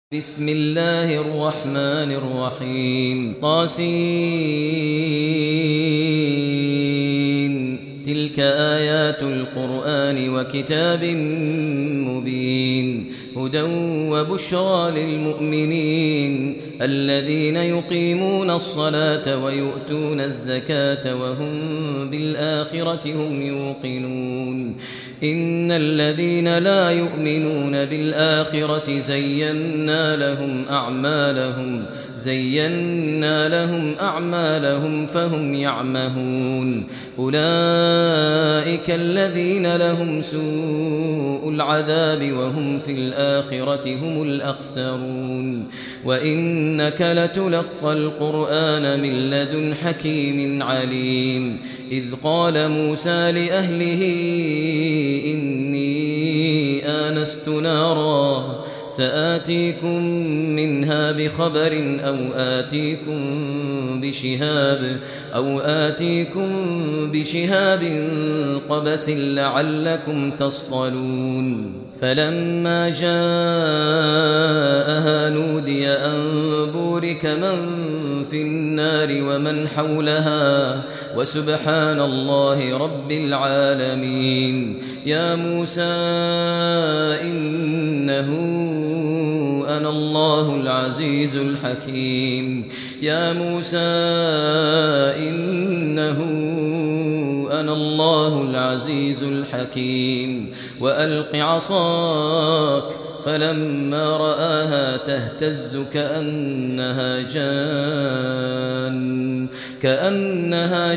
بسم الله الرحمن الرحيم تلك آيات القرآن وكتاب مبين هدى وبشرى للمؤمنين الذين يقيمون الصلاة ويؤتون الزكاة وهم بالآخرة هم يوقنون إن الذين لا يؤمنون بالآخرة زينا لهم أعمالهم فهم يعمهون أولئك الذين لهم سوء العذاب وهم في الآخرة هم الأخسرون وإنك لتلقى القرآن من لدن حكيم عليم إذ قال موسى لأهله إني آنست نارا سآتيكم منها بخبر أو آتيكم بشهاب قبس لعلكم تصطلون فلما جاءها نودي أن بورك من في النار ومن حولها وسبحان الله رب العالمين يا موسى إنه أنا الله العزيز الحكيم يا موسى إنه أنا الله العزيز الحكيم وألق عصاك فلما رآها تهتز كأنها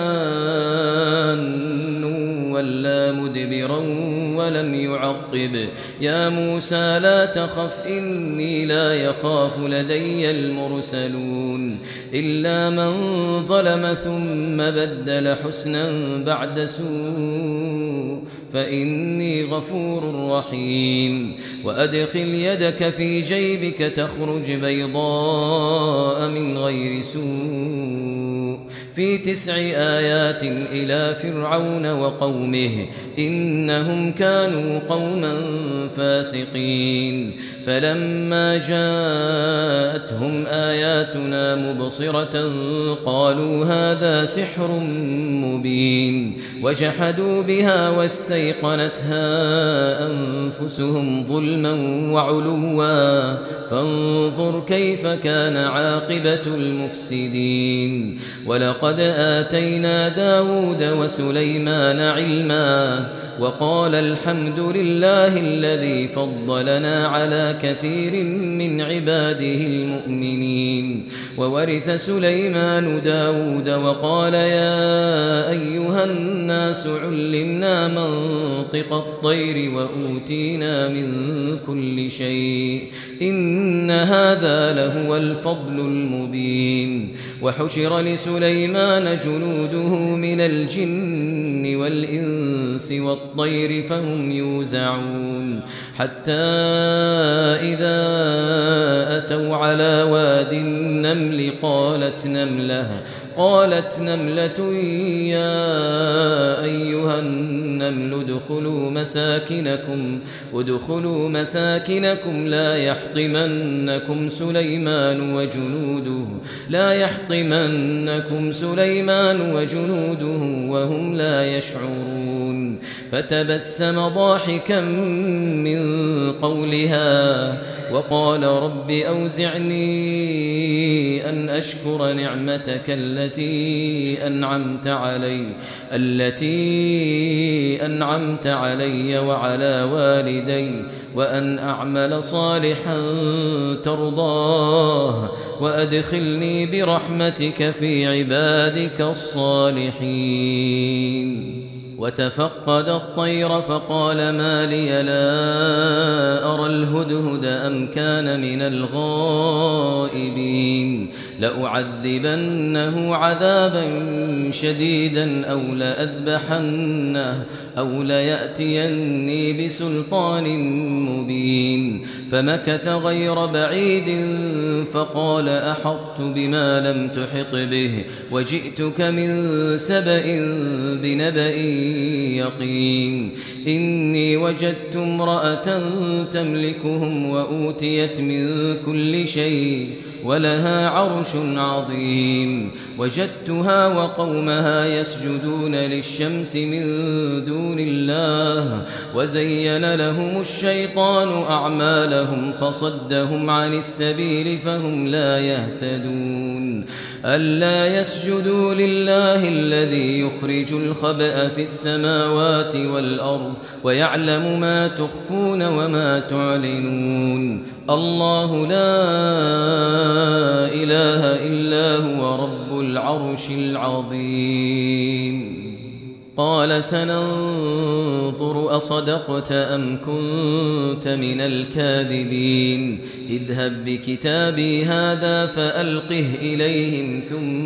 جان ولا مدبرا ولم يعقب يا موسى لا تخف إني لا يخاف لدي المرسلون إلا من ظلم ثم بدل حسنا بعد سوء فإني غفور رحيم وأدخل يدك في جيبك تخرج بيضاء من غير سوء في 9 آيات إلى فرعون وقومه إنهم كانوا قوما فاسقين فلما جاءتهم آياتنا مبصرة قالوا هذا سحر مبين وجحدوا بها واستيقنتها أنفسهم ظلما وعلوا فانظر كيف كان عاقبة المفسدين ولقد آتينا داود وسليمان علما وقال الحمد لله الذي فضلنا على كثير من عباده المؤمنين وورث سليمان داود وقال يا أيها الناس علمنا منطق الطير وأوتينا من كل شيء إن هذا لهو الفضل المبين وحشر لسليمان جنوده من الجن والإنس والطير فهم يوزعون حتى إذا أتوا على واد النمل قالت نملة يا أيها النمل ادخلوا مساكنكم لا يحطمنكم سليمان وجنوده وهم لا يشعرون فتبسم ضاحكا من قولها وقال رب أوزعني أن أشكر نعمتك التي أنعمت علي وعلى والدي وأن أعمل صالحا ترضاه وأدخلني برحمتك في عبادك الصالحين وتفقد الطير فقال ما لي لا أرى الهدهد أم كان من الغائبين لأعذبنه عذابا شديدا أو ليأتيني بسلطان مبين. فمكث غير بعيد فقال أحطت بما لم تحط به وجئتك من سبأ بنبأ يقين. إني وجدت امرأة تملكهم وأوتيت من كل شيء ولها عرش عظيم. وجدتها وقومها يسجدون للشمس من دون الله وزين لهم الشيطان أعمالهم فصدهم عن السبيل فهم لا يهتدون. ألا يسجدوا لله الذي يخرج الخبأ في السماوات والأرض ويعلم ما تخفون وما تعلنون. الله لا إله إلا هو رب العرش العظيم. قال سننظر أصدقت أم كنت من الكاذبين. اذهب بكتابي هذا فألقه إليهم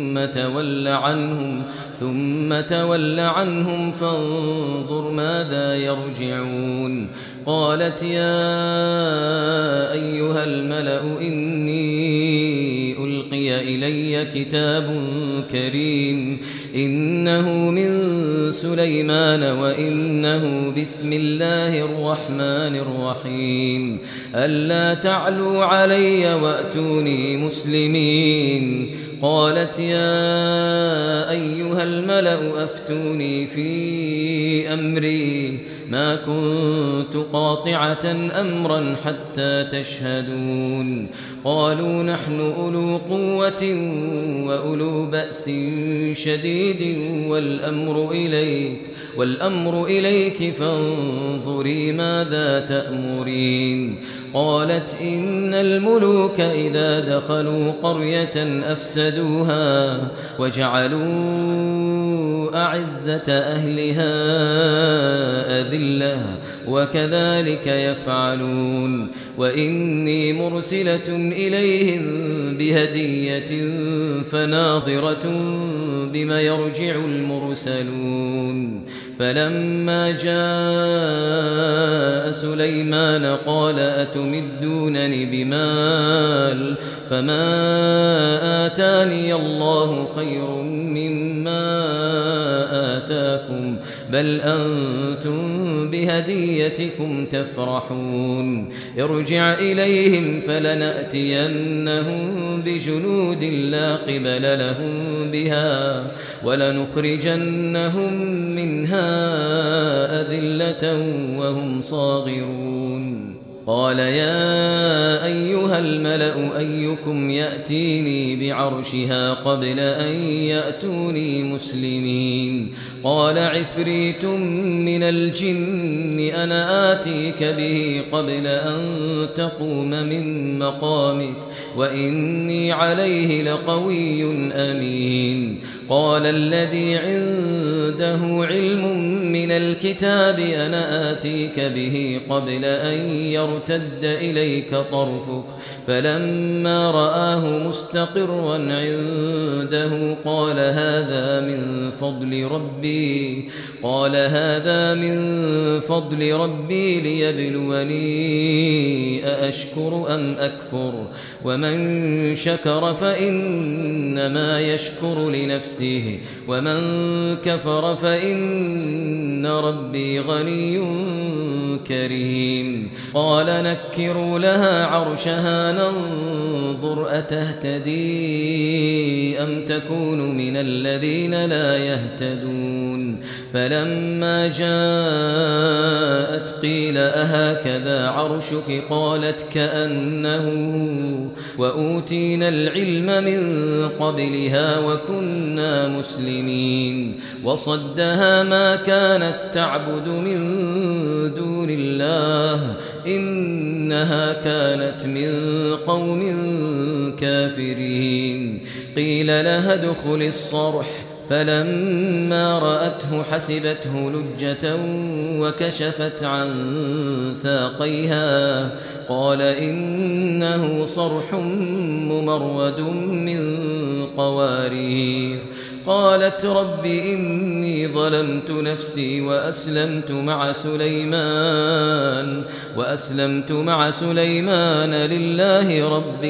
ثم تول عنهم فانظر ماذا يرجعون. قالت يا أيها الملأ إني ألقي إلي كتاب كريم إنه من سليمان وإنه بسم الله الرحمن الرحيم. ألا تعلوا علي وأتوني مسلمين. قالت يا أيها الملأ أفتوني في أمري ما كنت قاطعة أمرا حتى تشهدون. قالوا نحن أولو قوة وأولو بأس شديد والأمر إليك فانظري ماذا تأمرين. قالت إن الملوك إذا دخلوا قرية أفسدوها وجعلوا أعزة أهلها أذلة وكذلك يفعلون. وإني مرسلة إليهم بهدية فناظرة بما يرجع المرسلون. فلما جاء سليمان قال أتمدونني بمال فما آتاني الله خير مما آتاكم بل أنتم بهديتكم تفرحون. ارجع إليهم فلنأتينهم بجنود لا قبل لهم بها ولنخرجنهم منها أذلة وهم صاغرون. قال يا أيها الملأ أيكم يأتيني بعرشها قبل أن يأتوني مسلمين. قال عفريت من الجن أنا آتيك به قبل أن تقوم من مقامك وإني عليه لقوي أمين. قال الذي عنده علم من الكتاب أنا آتيك به قبل أن يرتد إليك طرفك فلما رآه مستقرا عنده قال هذا من فضل ربي ليبلوني أأشكر أم أكفر ومن شكر فإنما يشكر لنفسه ومن كفر فإن ربي غني كريم. قال نكروا لها عرشها ننظر أتهتدي أم تكون من الذين لا يهتدون. فلما جاءت قيل أهكذا عرشك قالت كأنه وأوتينا العلم من قبلها وكنا مسلمين. وصدها ما كانت تعبد من دون الله إنها كانت من قوم كافرين. قيل لها ادخل الصرح فلما رأته حسبته لجة وكشفت عن ساقيها قال إنه صرح ممرد من قوارير. قالت رب إني ظلمت نفسي وأسلمت مع سليمان لله رب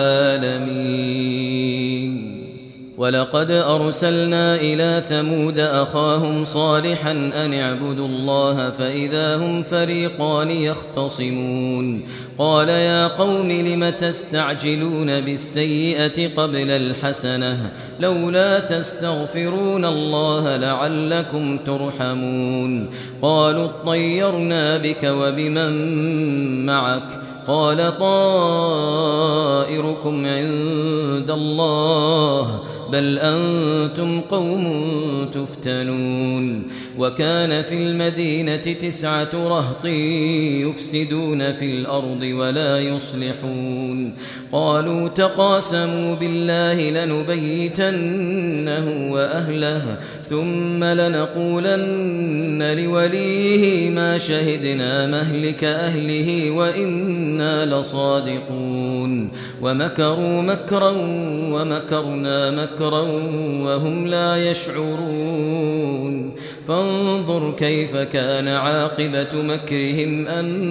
العالمين. ولقد أرسلنا إلى ثمود أخاهم صالحا أن اعبدوا الله فإذا هم فريقان يختصمون قال يا قوم لم تستعجلون بالسيئة قبل الحسنة لولا تستغفرون الله لعلكم ترحمون قالوا اطيرنا بك وبمن معك قال طائركم عند الله بل أنتم قوم تفتنون وكان في المدينة 9 رهط يفسدون في الأرض ولا يصلحون قالوا تقاسموا بالله لنبيتنه وأهله ثم لنقولن لوليه ما شهدنا مهلك أهله وإنا لصادقون ومكروا مكرا ومكرنا مكرا وهم لا يشعرون فانظر كيف كان عاقبة مكرهم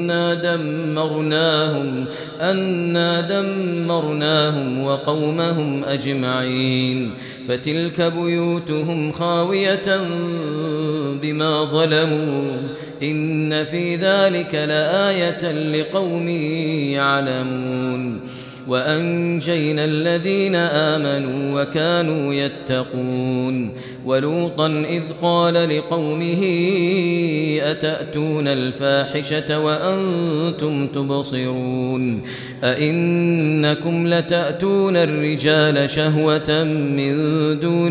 أنا دمرناهم وقومهم أجمعين فتلك بيوتهم خاوية بما ظلموا إن في ذلك لآية لقوم يعلمون وأنجينا الذين آمنوا وكانوا يتقون ولوطا إذ قال لقومه أتأتون الفاحشة وأنتم تبصرون أئنكم لتأتون الرجال شهوة من دون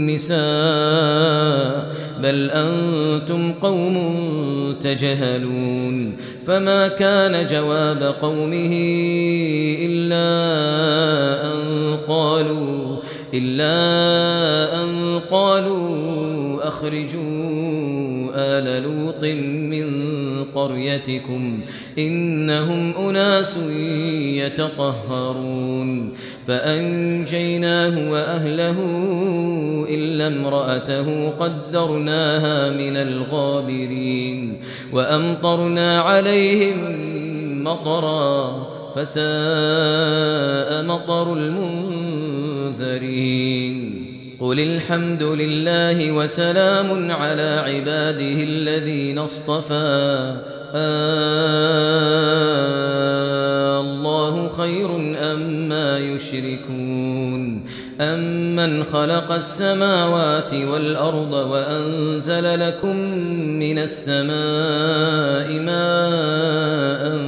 النساء بل أنتم قوم تجهلون فما كان جواب قومه إلا أن قالوا أخرجوا آل لوط من قريتكم إنهم أناس يتطهرون فأنجيناه وأهله إلا امرأته قدرناها من الغابرين وأمطرنا عليهم مطرا فساء مطر المنذرين قل الحمد لله وسلام على عباده الذين اصطفى الله خير أما يشركون أمن خلق السماوات والأرض وأنزل لكم من السماء ماء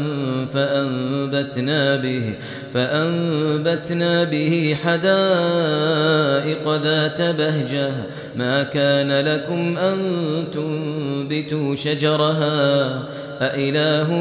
فأنبتنا به حدائق ذات بهجة ما كان لكم أن تنبتوا شجرها أإله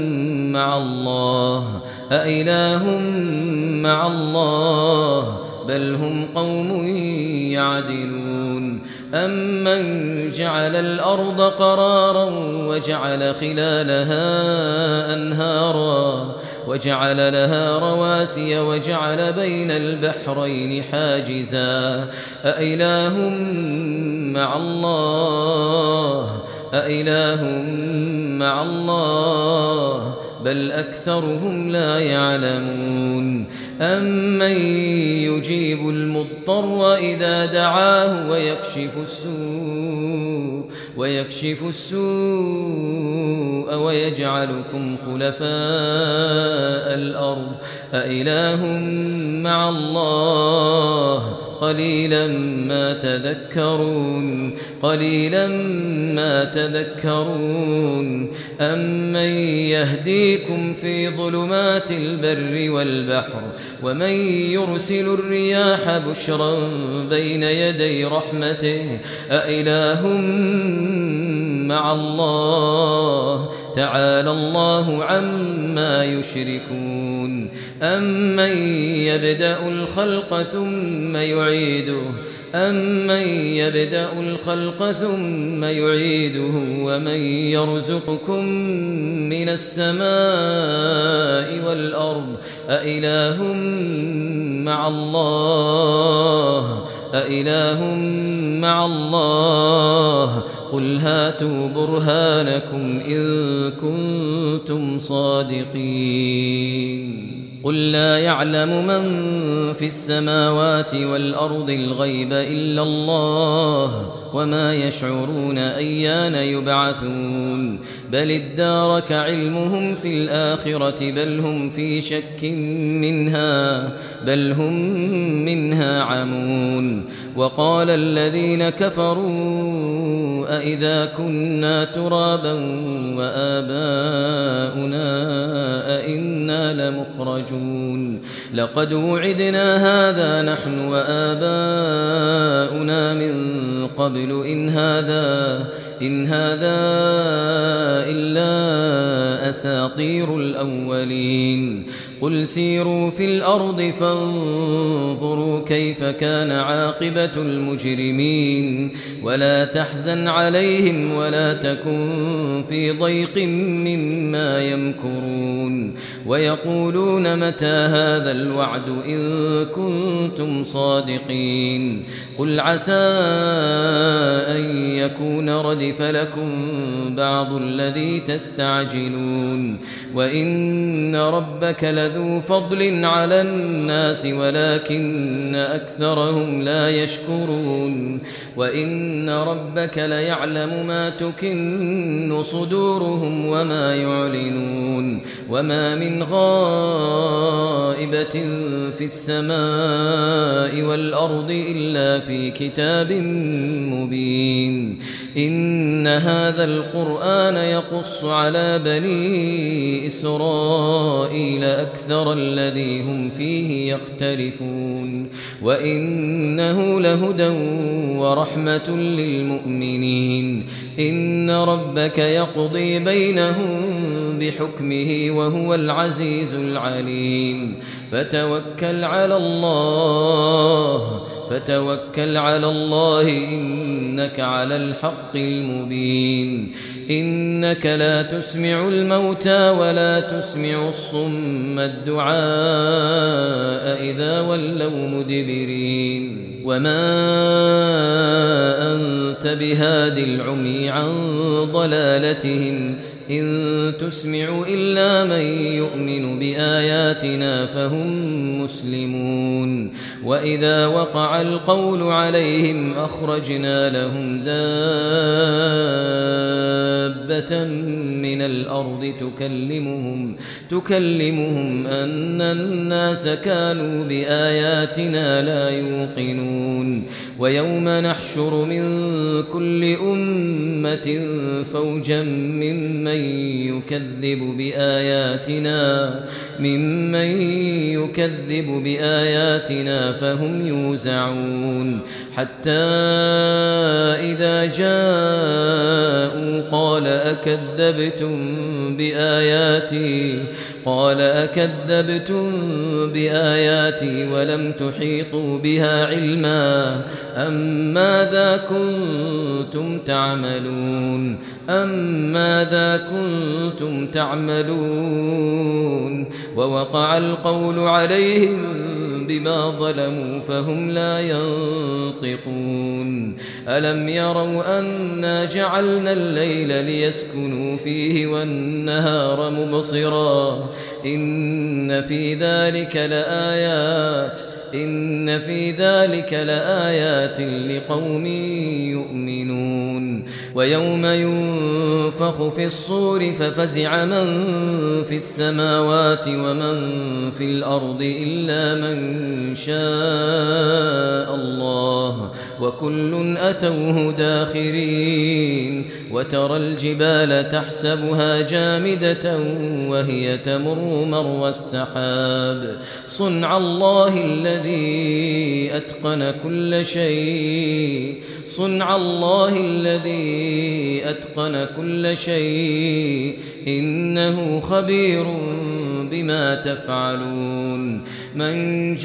مع الله بل هم قوم يعدلون أمن جعل الأرض قرارا وجعل خلالها أنهارا وجعل لها رواسي وجعل بين البحرين حاجزا أإله مع الله بل أكثرهم لا يعلمون أمن يجيب المضطر إذا دعاه ويكشف السوء ويجعلكم خلفاء الأرض أإله مع الله قليلا ما تذكرون أمن يهديكم في ظلمات البر والبحر ومن يرسل الرياح بشرا بين يدي رحمته أإله مع الله تعالى الله عما يشركون أمن يبدأ الخلق ثم يعيده ومن يرزقكم من السماء والأرض أإله مع الله أإله مع الله قل هاتوا برهانكم إن كنتم صادقين قل لا يعلم من في السماوات والأرض الغيب إلا الله وما يشعرون أيان يبعثون بل ادارك علمهم في الآخرة بل هم في شك منها بل هم منها عمون وقال الذين كفروا أئذا كنا ترابا وآباؤنا أئنا لمخرجون لقد وعدنا هذا نحن وآباؤنا من قبل إن هذا إلا أساطير الأولين قل سيروا في الأرض فانظروا كيف كان عاقبة المجرمين ولا تحزن عليهم ولا تكن في ضيق مما يمكرون ويقولون متى هذا الوعد إن كنتم صادقين قل عسى أن يكون ردف لكم بعض الذي تستعجلون وإن ربك لذو فضل على الناس ولكن أكثرهم لا يشكرون وإن ربك ليعلم ما تكن صدورهم وما يعلنون وما من غائبة في السماء والأرض إلا في كتاب مبين إن هذا القرآن يقص على بني إسرائيل أكثر الذي هم فيه يختلفون وإنه لهدى ورحمة للمؤمنين إن ربك يقضي بينهم بحكمه وهو العزيز العليم فتوكل على الله إنك على الحق المبين إنك لا تسمع الموتى ولا تسمع الصم الدعاء إذا ولوا مدبرين وما أنت بهاد العمي عن ضلالتهم إن تسمع إلا من يؤمن بآياتنا فهم مسلمون وإذا وقع القول عليهم أخرجنا لهم دابة من الأرض تكلمهم أن الناس كانوا بآياتنا لا يوقنون ويوم نحشر من كل أمة فوجا ممن يكذب بآياتنا فهم يوزعون حتى إذا جاءوا قال أكذبتم بآياتي ولم تحيطوا بها علما أم ماذا كنتم تعملون ووقع القول عليهم بما ظلموا فهم لا ينطقون ألم يروا أنا جعلنا الليل ليسكنوا فيه والنهار مبصرا إن في ذلك لآيات لقوم يؤمنون ويوم ينفخ في الصور ففزع من في السماوات ومن في الأرض إلا من شاء الله وكل أتوه داخرين وترى الجبال تحسبها جامدة وهي تمر مر السحاب صنع الله الذي أتقن كل شيء إنه خبير بما تفعلون من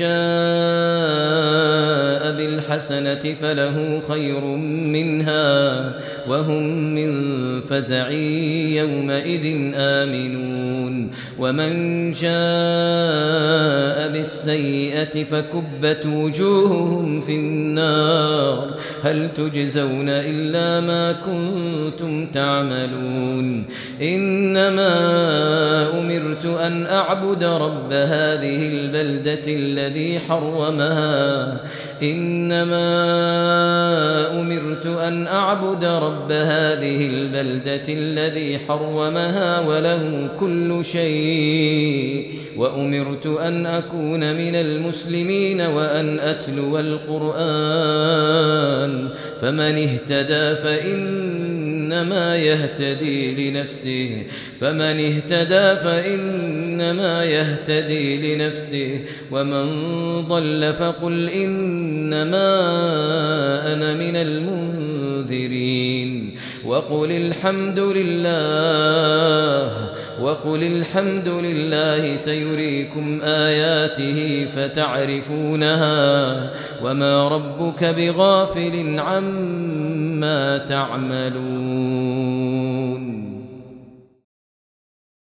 جاء بالحسنة فله خير منها وهم من فزع يومئذ آمنون ومن جاء بالسيئة فكبت وجوههم في النار هل تجزون إلا ما كنتم تعملون إنما أمرت أن أعبد رب هذه البلدة الذي حرمها وله كل شيء وأمرت أن أكون من المسلمين وأن أتلو القرآن فمن اهتدى فإنما يهتدي لنفسه ومن ضل فقل إنما أنا من المنذرين وقل الحمد لله سيريكم آياته فتعرفونها وما ربك بغافل عما تعملون